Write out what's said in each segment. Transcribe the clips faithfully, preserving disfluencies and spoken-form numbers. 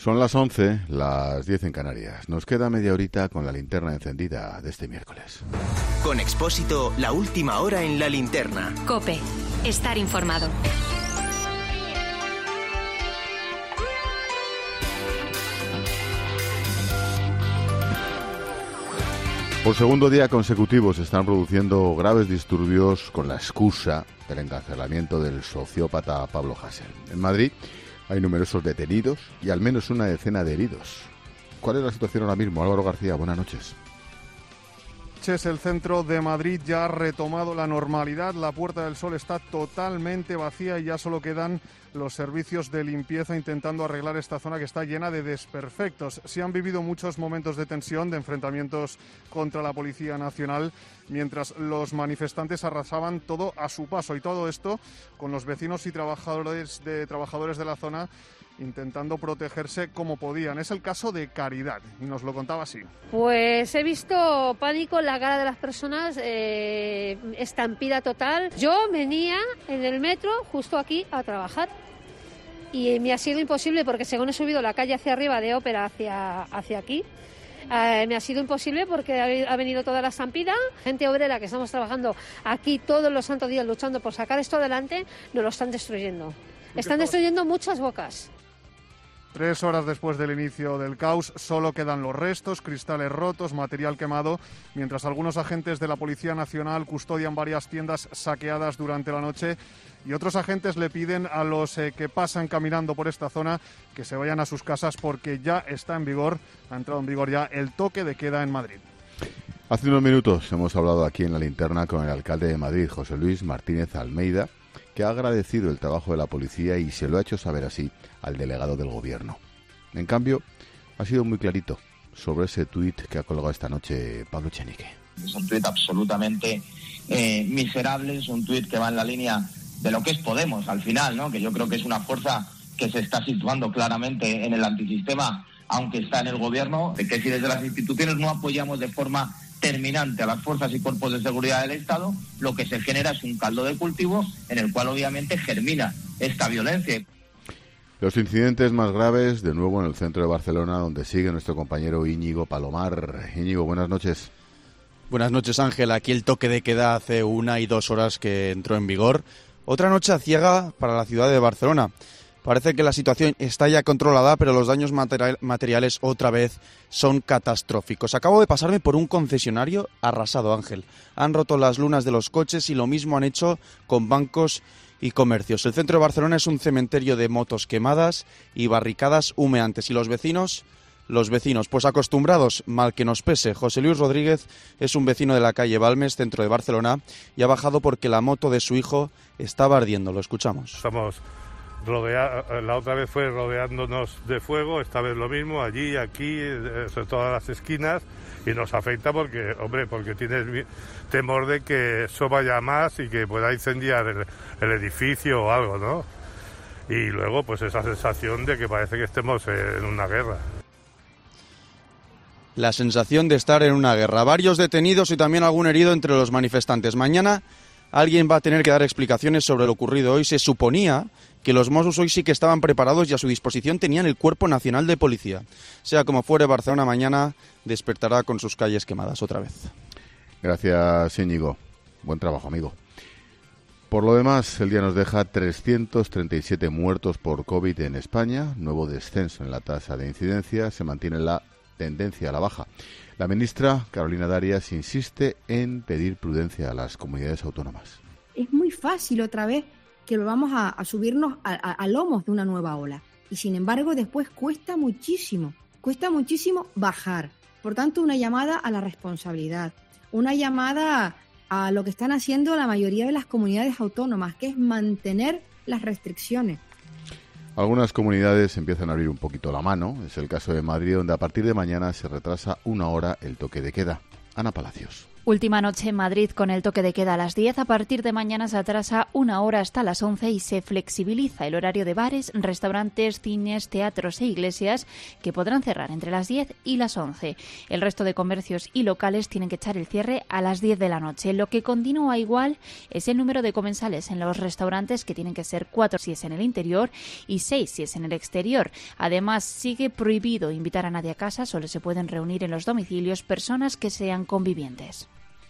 Son las once, las diez en Canarias. Nos queda media horita con la linterna encendida de este miércoles. Con Expósito, la última hora en la linterna. COPE. Estar informado. Por segundo día consecutivo se están produciendo graves disturbios con la excusa del encarcelamiento del sociópata Pablo Hasél. En Madrid hay numerosos detenidos y al menos una decena de heridos. ¿Cuál es la situación ahora mismo? Álvaro García, buenas noches. El centro de Madrid ya ha retomado la normalidad. La Puerta del Sol está totalmente vacía y ya solo quedan los servicios de limpieza intentando arreglar esta zona que está llena de desperfectos. Se han vivido muchos momentos de tensión, de enfrentamientos contra la Policía Nacional, mientras los manifestantes arrasaban todo a su paso. Y todo esto con los vecinos y trabajadores de, trabajadores de la zona intentando protegerse como podían. Es el caso de Caridad y nos lo contaba así. Pues he visto pánico en la cara de las personas, eh, estampida total. Yo venía en el metro justo aquí a trabajar y me ha sido imposible porque según he subido la calle hacia arriba de Ópera hacia, hacia aquí, eh, me ha sido imposible porque ha, ha venido toda la estampida. Gente obrera que estamos trabajando aquí todos los santos días luchando por sacar esto adelante, nos lo están destruyendo. Están destruyendo muchas bocas. Tres horas después del inicio del caos, solo quedan los restos, cristales rotos, material quemado, mientras algunos agentes de la Policía Nacional custodian varias tiendas saqueadas durante la noche y otros agentes le piden a los eh, que pasan caminando por esta zona que se vayan a sus casas porque ya está en vigor, ha entrado en vigor ya el toque de queda en Madrid. Hace unos minutos hemos hablado aquí en la linterna con el alcalde de Madrid, José Luis Martínez Almeida, que ha agradecido el trabajo de la policía y se lo ha hecho saber así al delegado del gobierno. En cambio, ha sido muy clarito sobre ese tuit que ha colgado esta noche Pablo Echenique. Es un tuit absolutamente eh, miserable, es un tuit que va en la línea de lo que es Podemos al final, ¿no? Que yo creo que es una fuerza que se está situando claramente en el antisistema, aunque está en el gobierno, de que si desde las instituciones no apoyamos de forma terminante a las fuerzas y cuerpos de seguridad del Estado, lo que se genera es un caldo de cultivo en el cual obviamente germina esta violencia. Los incidentes más graves, de nuevo en el centro de Barcelona, donde sigue nuestro compañero Íñigo Palomar. Íñigo, buenas noches. Buenas noches, Ángel. Aquí el toque de queda hace una y dos horas que entró en vigor. Otra noche ciega para la ciudad de Barcelona. Parece que la situación está ya controlada, pero los daños material, materiales otra vez son catastróficos. Acabo de pasarme por un concesionario arrasado, Ángel. Han roto las lunas de los coches y lo mismo han hecho con bancos y comercios. El centro de Barcelona es un cementerio de motos quemadas y barricadas humeantes. ¿Y los vecinos? Los vecinos, pues acostumbrados, mal que nos pese. José Luis Rodríguez es un vecino de la calle Balmes, centro de Barcelona, y ha bajado porque la moto de su hijo estaba ardiendo. Lo escuchamos. Estamos Rodea, la otra vez fue rodeándonos de fuego, esta vez lo mismo, allí, aquí, sobre todas las esquinas, y nos afecta porque, hombre, porque tienes temor de que eso vaya más y que pueda incendiar el, el edificio o algo, ¿no? Y luego, pues esa sensación de que parece que estemos en una guerra. La sensación de estar en una guerra. Varios detenidos y también algún herido entre los manifestantes. Mañana alguien va a tener que dar explicaciones sobre lo ocurrido hoy. Se suponía que los Mossos hoy sí que estaban preparados y a su disposición tenían el Cuerpo Nacional de Policía. Sea como fuere, Barcelona mañana despertará con sus calles quemadas otra vez. Gracias, Íñigo. Buen trabajo, amigo. Por lo demás, el día nos deja trescientos treinta y siete muertos por COVID en España, nuevo descenso en la tasa de incidencia, se mantiene la tendencia a la baja. La ministra Carolina Darias insiste en pedir prudencia a las comunidades autónomas. Es muy fácil otra vez que lo vamos a, a subirnos a, a, a lomos de una nueva ola. Y sin embargo, después cuesta muchísimo, cuesta muchísimo bajar. Por tanto, una llamada a la responsabilidad, una llamada a lo que están haciendo la mayoría de las comunidades autónomas, que es mantener las restricciones. Algunas comunidades empiezan a abrir un poquito la mano. Es el caso de Madrid, donde a partir de mañana se retrasa una hora el toque de queda. Ana Palacios. Última noche en Madrid con el toque de queda a las diez. A partir de mañana se atrasa una hora hasta las once y se flexibiliza el horario de bares, restaurantes, cines, teatros e iglesias que podrán cerrar entre las diez y las once. El resto de comercios y locales tienen que echar el cierre a las diez de la noche. Lo que continúa igual es el número de comensales en los restaurantes, que tienen que ser cuatro si es en el interior y seis si es en el exterior. Además, sigue prohibido invitar a nadie a casa, solo se pueden reunir en los domicilios personas que sean convivientes.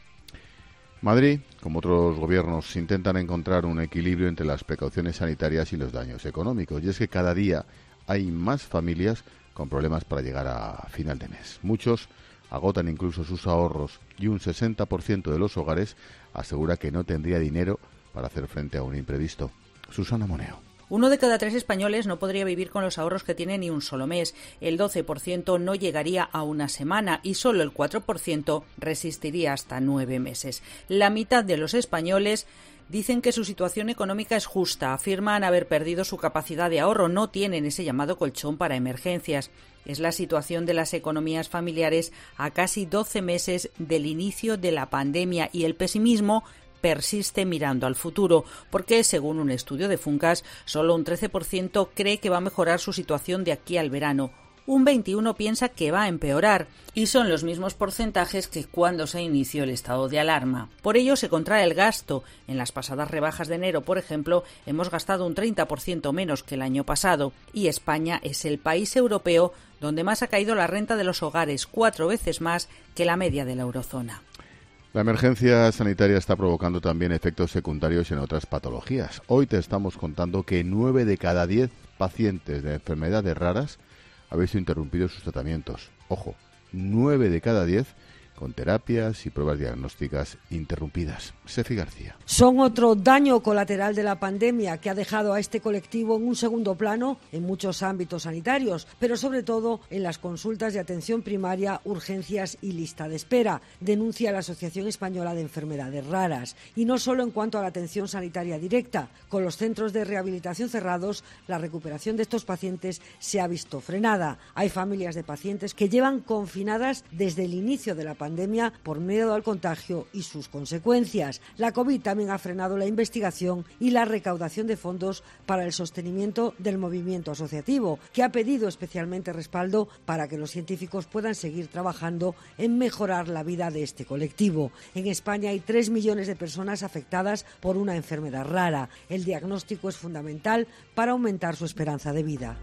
Madrid, como otros gobiernos, intentan encontrar un equilibrio entre las precauciones sanitarias y los daños económicos. Y es que cada día hay más familias con problemas para llegar a final de mes. Muchos agotan incluso sus ahorros y un sesenta por ciento de los hogares asegura que no tendría dinero para hacer frente a un imprevisto. Susana Moneo. Uno de cada tres españoles no podría vivir con los ahorros que tiene ni un solo mes. El doce por ciento no llegaría a una semana y solo el cuatro por ciento resistiría hasta nueve meses. La mitad de los españoles dicen que su situación económica es justa. Afirman haber perdido su capacidad de ahorro. No tienen ese llamado colchón para emergencias. Es la situación de las economías familiares a casi doce meses del inicio de la pandemia, y el pesimismo persiste mirando al futuro, porque según un estudio de Funcas, solo un trece por ciento cree que va a mejorar su situación de aquí al verano. Un veintiuno por ciento piensa que va a empeorar, y son los mismos porcentajes que cuando se inició el estado de alarma. Por ello se contrae el gasto. En las pasadas rebajas de enero, por ejemplo, hemos gastado un treinta por ciento menos que el año pasado, y España es el país europeo donde más ha caído la renta de los hogares, cuatro veces más que la media de la eurozona. La emergencia sanitaria está provocando también efectos secundarios en otras patologías. Hoy te estamos contando que nueve de cada diez pacientes de enfermedades raras ha visto interrumpidos sus tratamientos. Ojo, nueve de cada diez con terapias y pruebas diagnósticas interrumpidas. Sefi García. Son otro daño colateral de la pandemia que ha dejado a este colectivo en un segundo plano en muchos ámbitos sanitarios, pero sobre todo en las consultas de atención primaria, urgencias y lista de espera, denuncia la Asociación Española de Enfermedades Raras. Y no solo en cuanto a la atención sanitaria directa. Con los centros de rehabilitación cerrados, la recuperación de estos pacientes se ha visto frenada. Hay familias de pacientes que llevan confinadas desde el inicio de la pandemia por miedo al contagio y sus consecuencias. La COVID también ha frenado la investigación y la recaudación de fondos para el sostenimiento del movimiento asociativo, que ha pedido especialmente respaldo para que los científicos puedan seguir trabajando en mejorar la vida de este colectivo. En España hay tres millones de personas afectadas por una enfermedad rara. El diagnóstico es fundamental para aumentar su esperanza de vida.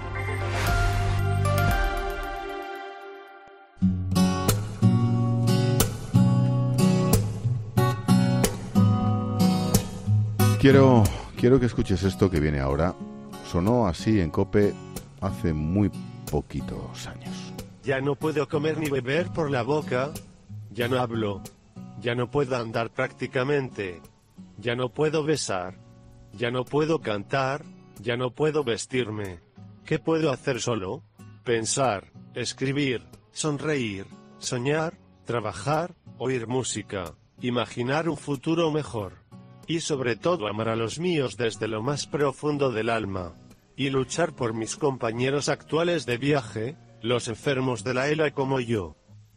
Quiero, quiero que escuches esto que viene ahora. Sonó así en COPE hace muy poquitos años. Ya no puedo comer ni beber por la boca. Ya no hablo. Ya no puedo andar prácticamente. Ya no puedo besar. Ya no puedo cantar. Ya no puedo vestirme. ¿Qué puedo hacer solo? Pensar, escribir, sonreír, soñar, trabajar, oír música, imaginar un futuro mejor. Y sobre todo amar a los míos desde lo más profundo del alma. Y luchar por mis compañeros actuales de viaje, los enfermos de la E L A como yo.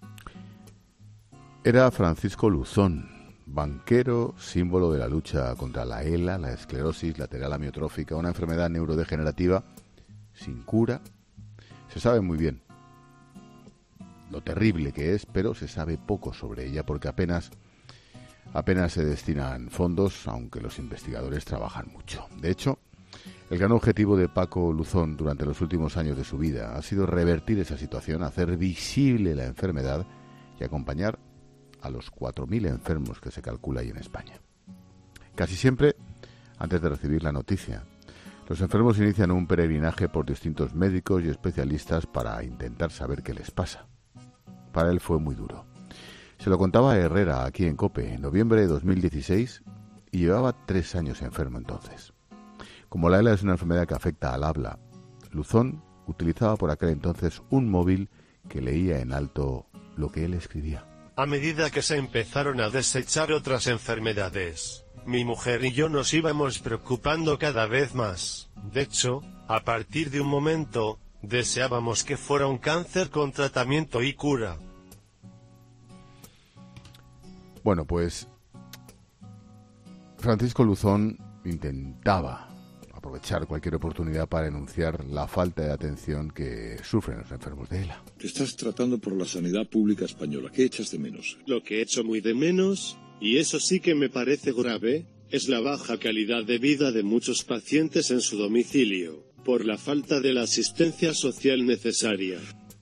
Era Francisco Luzón, banquero, símbolo de la lucha contra la E L A, la esclerosis lateral amiotrófica, una enfermedad neurodegenerativa sin cura. Se sabe muy bien lo terrible que es, pero se sabe poco sobre ella porque apenas... Apenas se destinan fondos, aunque los investigadores trabajan mucho. De hecho, el gran objetivo de Paco Luzón durante los últimos años de su vida ha sido revertir esa situación, hacer visible la enfermedad y acompañar a los cuatro mil enfermos que se calcula ahí en España. Casi siempre, antes de recibir la noticia, los enfermos inician un peregrinaje por distintos médicos y especialistas para intentar saber qué les pasa. Para él fue muy duro. Se lo contaba a Herrera aquí en COPE en noviembre de dos mil dieciséis y llevaba tres años enfermo entonces. Como la E L A es una enfermedad que afecta al habla, Luzón utilizaba por aquel entonces un móvil que leía en alto lo que él escribía. A medida que se empezaron a desechar otras enfermedades, mi mujer y yo nos íbamos preocupando cada vez más. De hecho, a partir de un momento, deseábamos que fuera un cáncer con tratamiento y cura. Bueno, pues Francisco Luzón intentaba aprovechar cualquier oportunidad para denunciar la falta de atención que sufren los enfermos de ELA. Te estás tratando por la sanidad pública española. ¿Qué echas de menos? Lo que echo muy de menos, y eso sí que me parece grave, es la baja calidad de vida de muchos pacientes en su domicilio, por la falta de la asistencia social necesaria.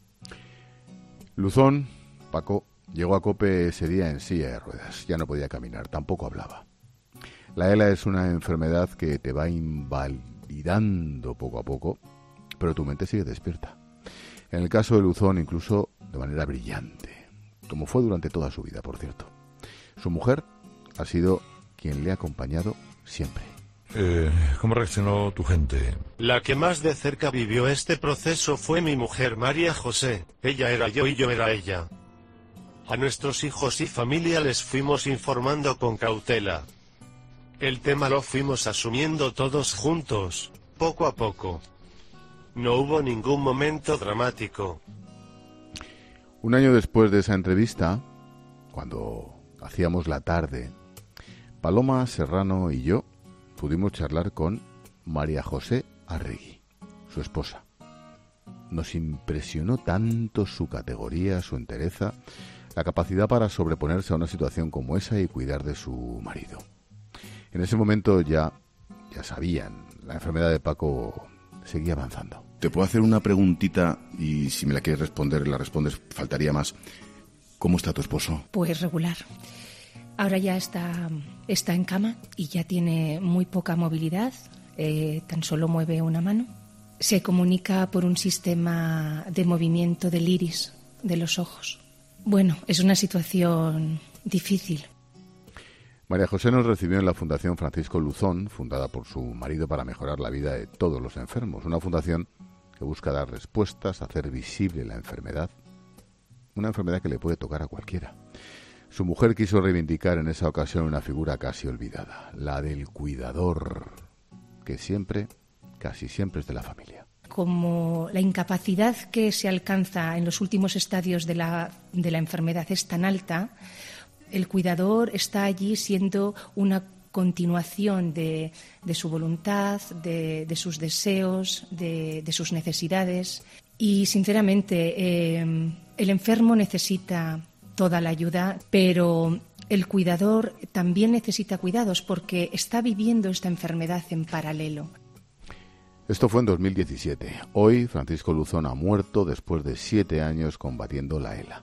Luzón, Paco, llegó a COPE ese día en silla de ruedas. Ya no podía caminar, tampoco hablaba. La ELA es una enfermedad que te va invalidando poco a poco, pero tu mente sigue despierta. En el caso de Luzón, incluso de manera brillante, como fue durante toda su vida, por cierto. Su mujer ha sido quien le ha acompañado siempre. Eh, ¿Cómo reaccionó tu gente? La que más de cerca vivió este proceso fue mi mujer María José. Ella era yo y yo era ella. A nuestros hijos y familia les fuimos informando con cautela. El tema lo fuimos asumiendo todos juntos, poco a poco. No hubo ningún momento dramático. Un año después de esa entrevista, cuando hacíamos la tarde, Paloma Serrano y yo pudimos charlar con María José Arregui, su esposa. Nos impresionó tanto su categoría, su entereza, la capacidad para sobreponerse a una situación como esa y cuidar de su marido. En ese momento ya, ya sabían, la enfermedad de Paco seguía avanzando. Te puedo hacer una preguntita y si me la quieres responder, la respondes, faltaría más. ¿Cómo está tu esposo? Pues regular. Ahora ya está, está en cama y ya tiene muy poca movilidad, eh, tan solo mueve una mano. Se comunica por un sistema de movimiento del iris de los ojos. Bueno, es una situación difícil. María José nos recibió en la Fundación Francisco Luzón, fundada por su marido para mejorar la vida de todos los enfermos. Una fundación que busca dar respuestas, hacer visible la enfermedad. Una enfermedad que le puede tocar a cualquiera. Su mujer quiso reivindicar en esa ocasión una figura casi olvidada, la del cuidador, que siempre, casi siempre es de la familia. Como la incapacidad que se alcanza en los últimos estadios de la, de la enfermedad es tan alta, el cuidador está allí siendo una continuación de, de su voluntad, de, de sus deseos, de, de sus necesidades. Y, sinceramente, eh, el enfermo necesita toda la ayuda, pero el cuidador también necesita cuidados porque está viviendo esta enfermedad en paralelo. Esto fue en dos mil diecisiete. Hoy Francisco Luzón ha muerto después de siete años combatiendo la ELA.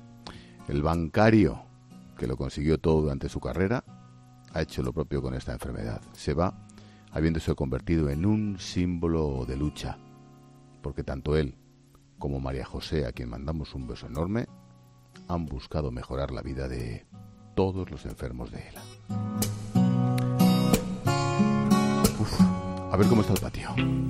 El bancario que lo consiguió todo durante su carrera ha hecho lo propio con esta enfermedad. Se va habiéndose convertido en un símbolo de lucha, porque tanto él como María José, a quien mandamos un beso enorme, han buscado mejorar la vida de todos los enfermos de ELA. Uf, a ver cómo está el patio.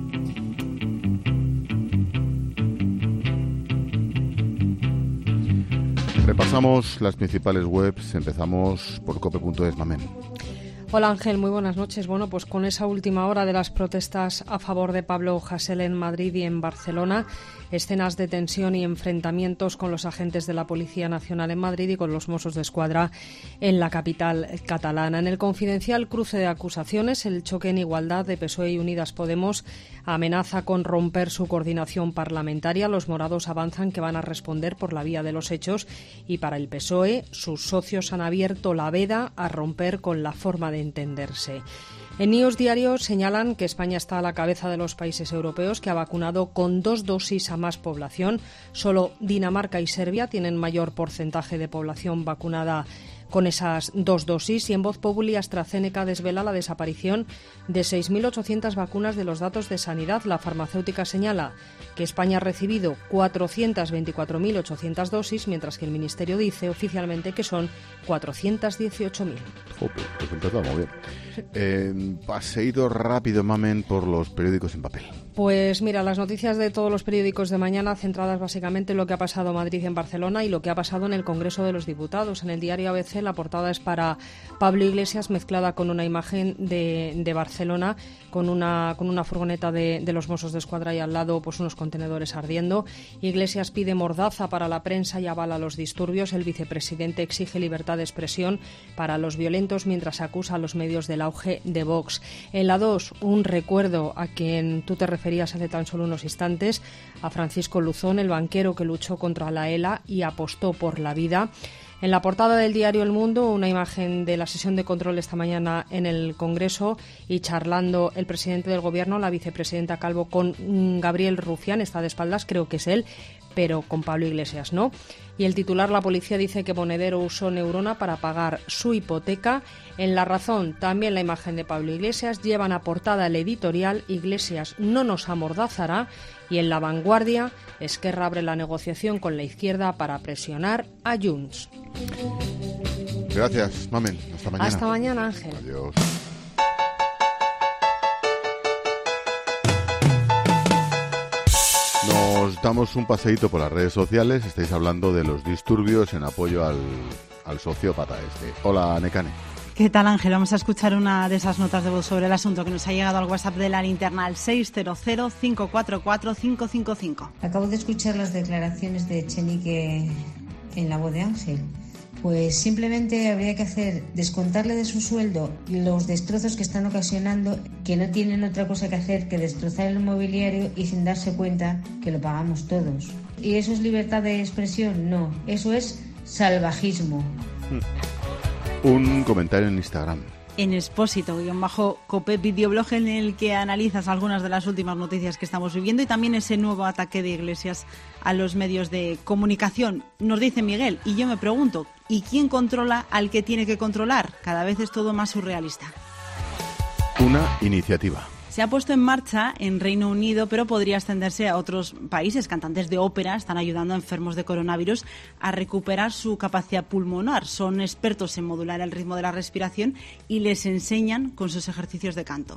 Repasamos las principales webs. Empezamos por cope punto es, Mamen. Hola Ángel, muy buenas noches. Bueno, pues con esa última hora de las protestas a favor de Pablo Hasél en Madrid y en Barcelona, escenas de tensión y enfrentamientos con los agentes de la Policía Nacional en Madrid y con los Mossos de Escuadra en la capital catalana. En el Confidencial, cruce de acusaciones, el choque en igualdad de P S O E y Unidas Podemos amenaza con romper su coordinación parlamentaria. Los morados avanzan que van a responder por la vía de los hechos y para el P S O E sus socios han abierto la veda a romper con la forma de entenderse. En News Diario señalan que España está a la cabeza de los países europeos que ha vacunado con dos dosis a más población. Solo Dinamarca y Serbia tienen mayor porcentaje de población vacunada con esas dos dosis. Y en Voz Populi, AstraZeneca desvela la desaparición de seis mil ochocientas vacunas de los datos de sanidad. La farmacéutica señala que España ha recibido cuatrocientas veinticuatro mil ochocientas dosis, mientras que el Ministerio dice oficialmente que son cuatrocientas dieciocho mil. Joder, pues empezamos muy bien. Eh, paseído rápido, Mamen, por los periódicos en papel. Pues mira, las noticias de todos los periódicos de mañana centradas básicamente en lo que ha pasado en Madrid y en Barcelona y lo que ha pasado en el Congreso de los Diputados. En el diario A B C la portada es para Pablo Iglesias mezclada con una imagen de, de Barcelona con una, con una furgoneta de, de los Mossos de Escuadra y al lado pues unos contenedores ardiendo. Iglesias pide mordaza para la prensa y avala los disturbios. El vicepresidente exige libertad de expresión para los violentos mientras acusa a los medios del auge de Vox. En la dos, un recuerdo a quien tú te referías hace tan solo unos instantes, a Francisco Luzón, el banquero que luchó contra la ELA y apostó por la vida. En la portada del diario El Mundo, una imagen de la sesión de control esta mañana en el Congreso y charlando el presidente del Gobierno, la vicepresidenta Calvo, con Gabriel Rufián, está de espaldas, creo que es él, pero con Pablo Iglesias no. Y el titular, la policía dice que Monedero usó Neurona para pagar su hipoteca. En La Razón, también la imagen de Pablo Iglesias, llevan a portada el editorial Iglesias no nos amordazará. Y en La Vanguardia, Esquerra abre la negociación con la izquierda para presionar a Junts. Gracias, Mamen. Hasta mañana. Hasta mañana, Ángel. Adiós. Nos damos un paseíto por las redes sociales. Estáis hablando de los disturbios en apoyo al, al sociópata este. Hola, Nekane. ¿Qué tal, Ángel? Vamos a escuchar una de esas notas de voz sobre el asunto que nos ha llegado al WhatsApp de la linterna al seis cero cero, cinco cuatro cuatro, cinco cinco cinco. Acabo de escuchar las declaraciones de Echenique en la voz de Ángel. Pues simplemente habría que hacer descontarle de su sueldo los destrozos que están ocasionando, que no tienen otra cosa que hacer que destrozar el mobiliario y sin darse cuenta que lo pagamos todos. ¿Y eso es libertad de expresión? No, eso es salvajismo. Un comentario en Instagram. En Expósito, guión bajo Cope, videoblog en el que analizas algunas de las últimas noticias que estamos viviendo y también ese nuevo ataque de Iglesias a los medios de comunicación. Nos dice Miguel, y yo me pregunto, ¿y quién controla al que tiene que controlar? Cada vez es todo más surrealista. Una iniciativa. Se ha puesto en marcha en Reino Unido, pero podría extenderse a otros países. Cantantes de ópera están ayudando a enfermos de coronavirus a recuperar su capacidad pulmonar. Son expertos en modular el ritmo de la respiración y les enseñan con sus ejercicios de canto.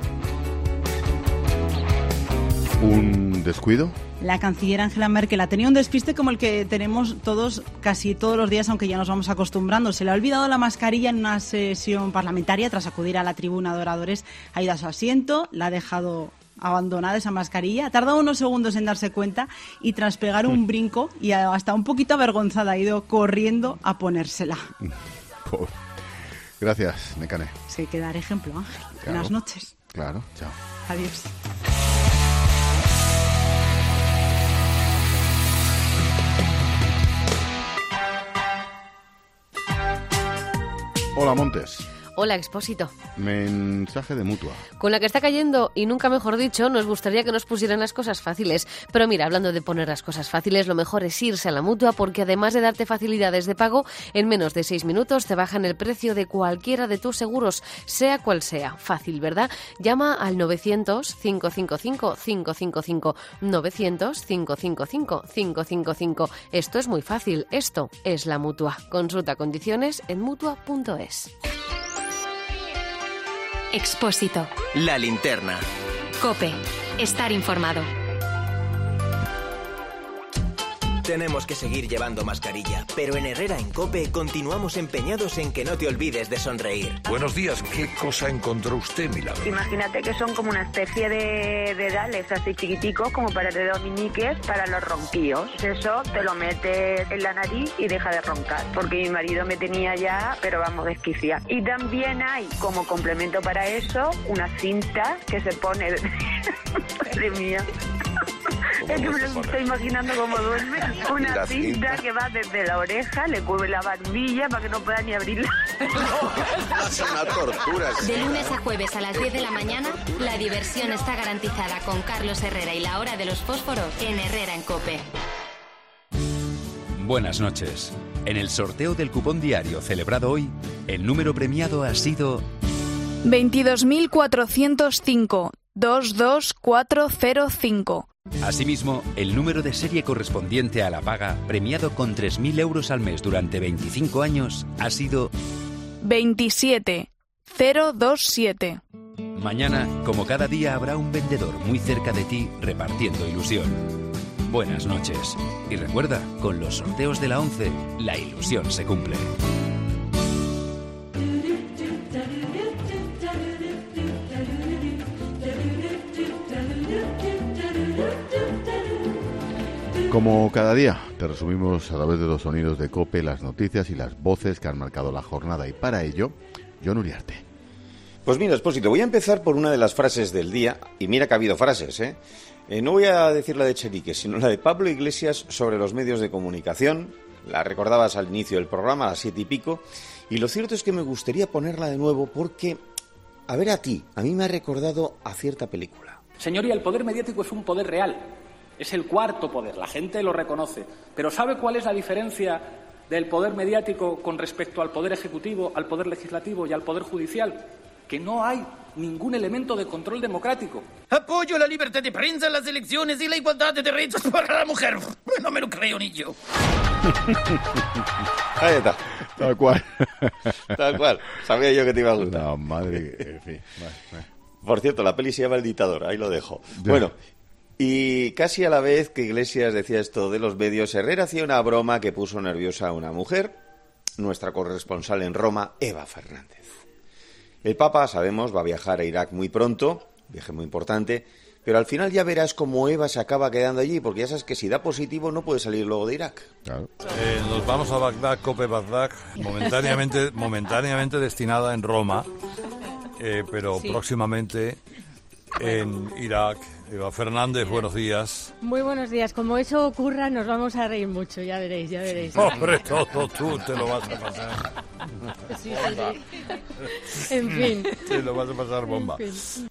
¿Un descuido? La canciller Angela Merkel ha tenido un despiste como el que tenemos todos, casi todos los días, aunque ya nos vamos acostumbrando. Se le ha olvidado la mascarilla en una sesión parlamentaria. Tras acudir a la tribuna de oradores, ha ido a su asiento, la ha dejado abandonada esa mascarilla. Ha tardado unos segundos en darse cuenta y tras pegar un brinco y hasta un poquito avergonzada ha ido corriendo a ponérsela. Gracias, Nekane. Sí, hay que dar ejemplo, Ángel. Claro. Buenas noches. Claro, chao. Adiós. Hola, Montes. Hola, Expósito. Mensaje de Mutua. Con la que está cayendo, y nunca mejor dicho, nos gustaría que nos pusieran las cosas fáciles. Pero mira, hablando de poner las cosas fáciles, lo mejor es irse a la Mutua, porque además de darte facilidades de pago, en menos de seis minutos te bajan el precio de cualquiera de tus seguros, sea cual sea. Fácil, ¿verdad? Llama al novecientos, cinco cinco cinco, cinco cinco cinco. novecientos, cinco cinco cinco, cinco cinco cinco. Esto es muy fácil. Esto es la Mutua. Consulta condiciones en mutua punto es. Expósito. La linterna. COPE. Estar informado. Tenemos que seguir llevando mascarilla, pero en Herrera en COPE continuamos empeñados en que no te olvides de sonreír. Buenos días, ¿qué cosa encontró usted, Milagro? Imagínate que son como una especie de dedales así chiquiticos, como para de dominiques, para los ronquillos. Eso te lo metes en la nariz y deja de roncar, porque mi marido me tenía ya, pero vamos, desquiciar. Y también hay como complemento para eso una cinta que se pone... Madre mía. Es que me lo estoy imaginando como duerme. Una cinta que va desde la oreja, le cubre la barbilla para que no pueda ni abrirla. Es una tortura. De lunes a jueves a las diez de la mañana, la diversión está garantizada con Carlos Herrera y la hora de los fósforos en Herrera en COPE. Buenas noches. En el sorteo del cupón diario celebrado hoy, el número premiado ha sido veintidós mil cuatrocientos cinco, dos dos cuatro cero cinco. Asimismo, el número de serie correspondiente a la paga, premiado con tres mil euros al mes durante veinticinco años, ha sido veintisiete cero veintisiete. Mañana, como cada día, habrá un vendedor muy cerca de ti repartiendo ilusión. Buenas noches. Y recuerda, con los sorteos de la once, la ilusión se cumple. Como cada día, te resumimos a través de los sonidos de COPE las noticias y las voces que han marcado la jornada. Y para ello, Jon Uriarte. Pues mira, Expósito, voy a empezar por una de las frases del día. Y mira que ha habido frases, ¿eh? eh no voy a decir la de Echenique, sino la de Pablo Iglesias sobre los medios de comunicación. La recordabas al inicio del programa, a las siete y pico. Y lo cierto es que me gustaría ponerla de nuevo porque, a ver a ti, a mí me ha recordado a cierta película. Señoría, el poder mediático es un poder real. Es el cuarto poder, la gente lo reconoce. Pero ¿sabe cuál es la diferencia del poder mediático con respecto al poder ejecutivo, al poder legislativo y al poder judicial? Que no hay ningún elemento de control democrático. Apoyo la libertad de prensa, las elecciones y la igualdad de derechos para la mujer. No me lo creo ni yo. Ahí está. Tal cual. Tal cual. Sabía yo que te iba a gustar. No, madre, en fin. Vale, vale. Por cierto, la peli se llama El Dictador, ahí lo dejo. Ya. Bueno, y casi a la vez que Iglesias decía esto de los medios, Herrera hacía una broma que puso nerviosa a una mujer, nuestra corresponsal en Roma, Eva Fernández. El Papa, sabemos, va a viajar a Irak muy pronto, viaje muy importante, pero al final ya verás cómo Eva se acaba quedando allí, porque ya sabes que si da positivo no puede salir luego de Irak. Claro. Eh, nos vamos a Bagdad, COPE Bagdad, momentáneamente, momentáneamente destinada en Roma, eh, pero sí. próximamente en Irak. Eva Fernández, buenos días. Muy buenos días. Como eso ocurra, nos vamos a reír mucho, ya veréis, ya veréis. Hombre, todo tú te lo vas a pasar. Sí, sí, sí. En fin. Te lo vas a pasar bomba. En fin.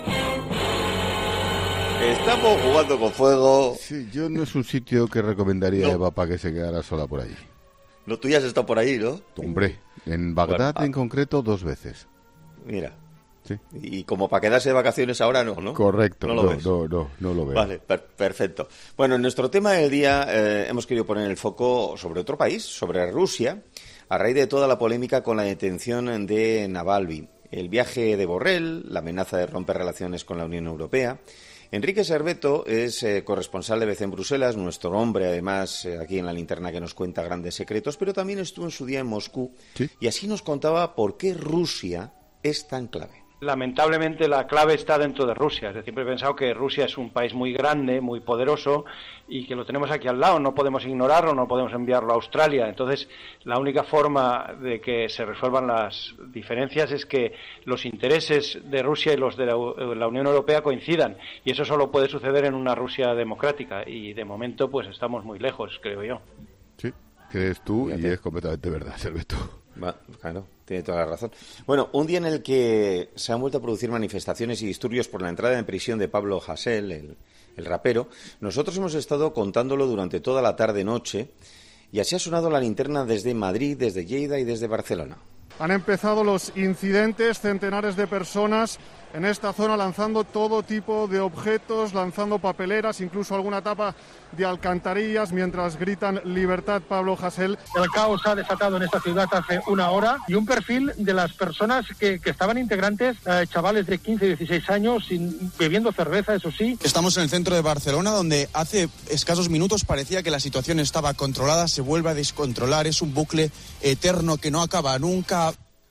Estamos jugando con fuego. Sí, yo no es un sitio que recomendaría no. a Eva para que se quedara sola por allí. No, tú ya has estado por ahí, ¿no? Hombre, en Bagdad bueno, en concreto dos veces. Mira. Sí. Y como para quedarse de vacaciones ahora no, ¿no? Correcto, no lo no, ves. No, no, no lo veo. Vale, per- perfecto. Bueno, en nuestro tema del día eh, hemos querido poner el foco sobre otro país, sobre Rusia, a raíz de toda la polémica con la detención de Navalny, el viaje de Borrell, la amenaza de romper relaciones con la Unión Europea. Enrique Serveto es eh, corresponsal de B C en Bruselas, nuestro hombre, además, eh, aquí en La Linterna, que nos cuenta grandes secretos, pero también estuvo en su día en Moscú, ¿sí? Y así nos contaba por qué Rusia es tan clave. Lamentablemente la clave está dentro de Rusia. Es decir, siempre he pensado que Rusia es un país muy grande, muy poderoso y que lo tenemos aquí al lado. No podemos ignorarlo, no podemos enviarlo a Australia. Entonces, la única forma de que se resuelvan las diferencias es que los intereses de Rusia y los de la, la Unión Europea coincidan. Y eso solo puede suceder en una Rusia democrática. Y de momento, pues estamos muy lejos, creo yo. Sí, crees tú y es completamente verdad, Serveto. Va, claro, tiene toda la razón. Bueno, un día en el que se han vuelto a producir manifestaciones y disturbios por la entrada en prisión de Pablo Hasél, el, el rapero, nosotros hemos estado contándolo durante toda la tarde-noche y así ha sonado la linterna desde Madrid, desde Lleida y desde Barcelona. Han empezado los incidentes, centenares de personas en esta zona lanzando todo tipo de objetos, lanzando papeleras, incluso alguna tapa de alcantarillas, mientras gritan libertad Pablo Hasél. El caos ha desatado en esta ciudad hace una hora y un perfil de las personas que, que estaban integrantes, eh, chavales de quince y dieciséis años, sin, bebiendo cerveza, eso sí. Estamos en el centro de Barcelona, donde hace escasos minutos parecía que la situación estaba controlada, se vuelve a descontrolar, es un bucle eterno que no acaba nunca.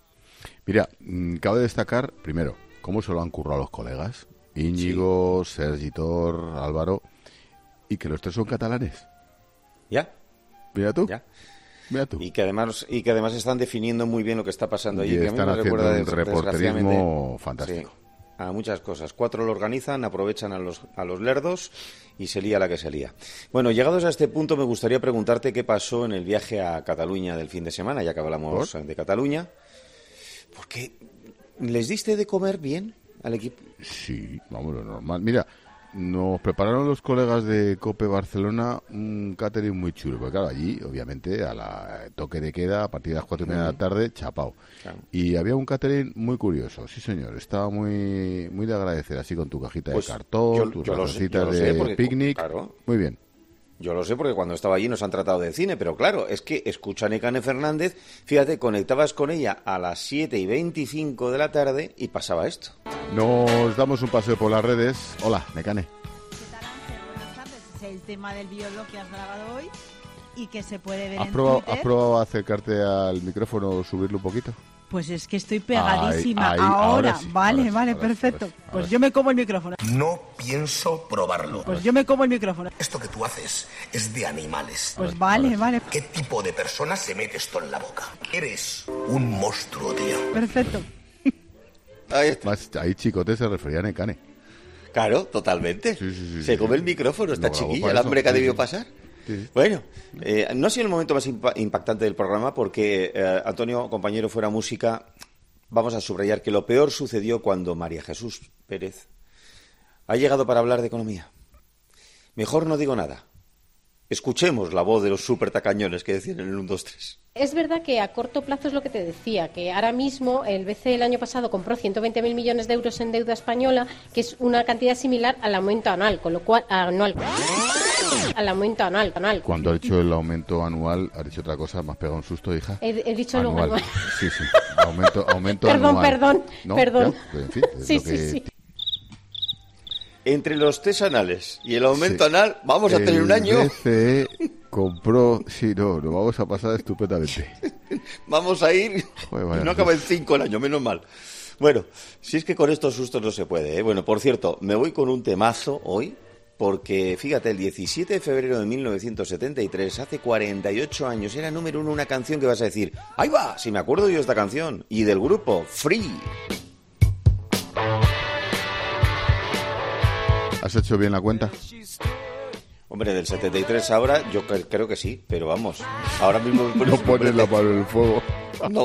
Mira, cabe destacar, primero, cómo se lo han currado los colegas, Íñigo, sí. Sergi Tor, Álvaro, y que los tres son catalanes. ¿Ya? Mira tú. Ya. Mira tú. Y que además y que además están definiendo muy bien lo que está pasando allí. Y que están a mí me haciendo recuerda un reporterismo fantástico. Sí, a muchas cosas. Cuatro lo organizan, aprovechan a los, a los lerdos y se lía la que se lía. Bueno, llegados a este punto me gustaría preguntarte qué pasó en el viaje a Cataluña del fin de semana, ya que hablamos ¿Por? de Cataluña. Porque ¿les diste de comer bien al equipo? Sí, vamos, lo normal. Mira, nos prepararon los colegas de COPE Barcelona un catering muy chulo, porque claro, allí, obviamente, a la toque de queda, a partir de las cuatro y media de la tarde, chapao. Claro. Y había un catering muy curioso, sí señor, estaba muy muy de agradecer, así con tu cajita pues de cartón, yo, tus ratoncitas de porque, picnic, claro. Muy bien. Yo lo sé porque cuando estaba allí nos han tratado de cine, pero claro, es que escucha a Nekane Fernández, fíjate, conectabas con ella a las siete y veinticinco de la tarde y pasaba esto. Nos damos un paseo por las redes. Hola, Nekane. ¿Qué tal, Ángel? Buenas tardes. Es el tema del videoblog que has grabado hoy y que se puede ver ¿Has en probado, Twitter. ¿Has probado acercarte al micrófono o subirlo un poquito? Pues es que estoy pegadísima Ahí, ahí, ahora. ahora sí, vale, ahora sí, vale, ahora sí, perfecto. ahora sí, ahora pues sí. yo me como el micrófono. No pienso probarlo. Pues yo me como el micrófono. Esto que tú haces es de animales. Pues vale, vale. ¿Qué tipo de persona se mete esto en la boca? Eres un monstruo, tío. Perfecto. Ahí está. Más, ahí Chicote se refería a Necane. Claro, totalmente. Sí, sí, sí, se sí, come sí. el micrófono, esta Lo grabó chiquilla, para el eso, hambre que ha sí, debido sí. pasar. Sí, sí. Bueno, eh, no ha sido el momento más impa- impactante del programa porque, eh, Antonio, compañero fuera música, vamos a subrayar que lo peor sucedió cuando María Jesús Pérez ha llegado para hablar de economía. Mejor no digo nada. Escuchemos la voz de los súper tacañones que decían en el uno, dos, tres. Es verdad que a corto plazo es lo que te decía, que ahora mismo el B C E el año pasado compró ciento veinte mil millones de euros en deuda española, que es una cantidad similar al aumento anual, con lo cual anual, al aumento anual, anual. Cuando ha dicho el aumento anual, ha dicho otra cosa, me has pegado un susto, hija. He, he dicho luego Anual. anual. Sí, sí, aumento, aumento Perdón, anual. perdón, ¿No? perdón. Ya, pues, en fin, es Sí, lo que- sí, sí. Entre los test anales y el aumento Sí. anal, vamos a tener un año. El B C E compró, sí, no, lo vamos a pasar estupendamente. Vamos a ir. Joder, vaya y no acaba en cinco el año, menos mal. Bueno, si es que con estos sustos no se puede, ¿eh? Bueno, por cierto, me voy con un temazo hoy, porque fíjate, el diecisiete de febrero de mil novecientos setenta y tres, hace cuarenta y ocho años, era número uno una canción que vas a decir, ¡ahí va! Si me acuerdo yo de esta canción. Y del grupo Free. ¿Has hecho bien la cuenta? Hombre, del setenta y tres ahora, yo cre- creo que sí, pero vamos, ahora mismo... me No pones la mano en el fuego. No.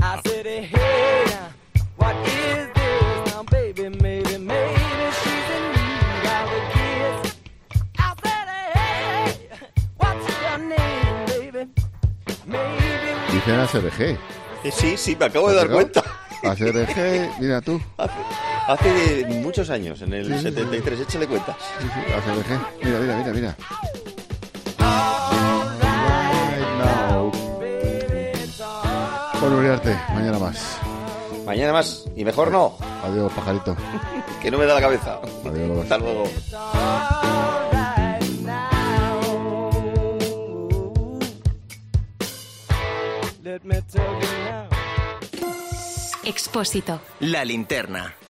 Dicen A S R G. Eh, Sí, sí, me acabo de dar cuenta. A S R G, mira tú. Hace, hace muchos años, en el Sí, sí, sí. setenta y tres, échale cuentas. Sí, sí, A S R G. Mira, mira, mira, mira. Bueno, Uriarte, mañana más. Mañana más, y mejor no, Adiós, pajarito. que no me da la cabeza. Adiós. Hasta luego. Expósito. La linterna.